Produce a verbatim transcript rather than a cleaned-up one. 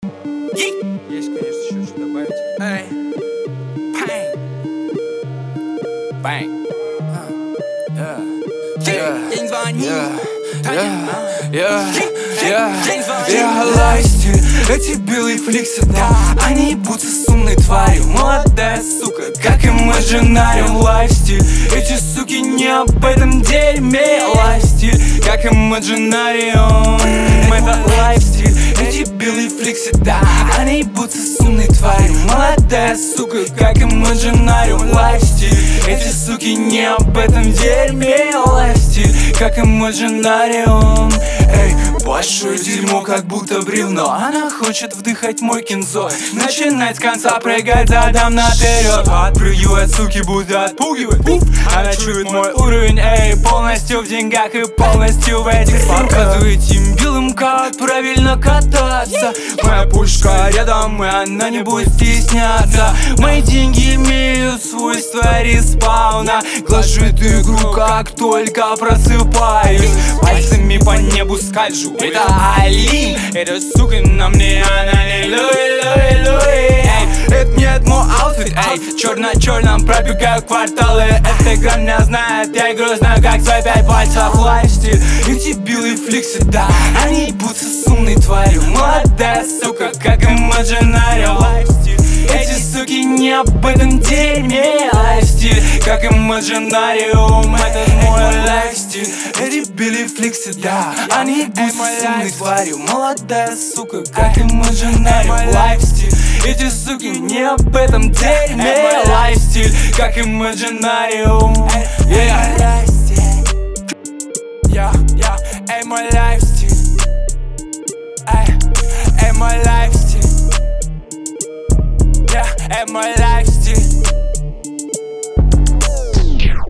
Есть, конечно, еще что добавить. Эй, пэнг, бэнг. День звонил, Я лайфстиль, эти белые фликсы, да, они будто с умной тварью. Молодая сука, как имаджинариум. Лайфстиль, эти суки не об этом дерьме. Лайфстиль, как имаджинариум. Это лайфстиль, эти белые фликсы, да, они будто с умной тварью. Молодая сука, как имаджинариум. Лайфстиль, эти суки не об этом дерьме. Лайфстиль, как имаджинариум. Эй, большое дерьмо, как будто бревно. Она хочет вдыхать мой кинзо, начинать с конца прыгать задом наперед. Отпрыгивает, суки, будто отпугивает. Пуф, она чует мой уровень, эй, полностью в деньгах и полностью в этих. Показывает им белым, как правильно кататься. Моя пушка рядом, и она не будет стесняться. Мои деньги имеют свойства респауна. Глажит игру, как только просыпаюсь. Пальцами по небу скольжу, это Алин. Эта сука на мне, она не Луи, Луи, Луи. Это нет мой аутфит, эй, черно-черном пробегаю кварталы. Эта игра меня знает, я игру знаю, как свои пять пальцев. Лайфстиль, эти белые фликсы, да, они будто с умной тварью. Молодая сука, как имаджинариум. Лайфстиль, эти суки не об этом дерьме. Лайфстиль, как имаджинариум. Это мой лайфстиль, эти белые фликсы, да, они будто с умной тварью. Молодая сука, как имаджинариум. Лайфстиль, эти суки не об этом дерьме. Лайфстиль, как имаджинариум. Yeah. Yeah, yeah, эй, мой лайфстиль. Эй, эй, мой лайфстиль. Yeah, эй, мой лайфстиль.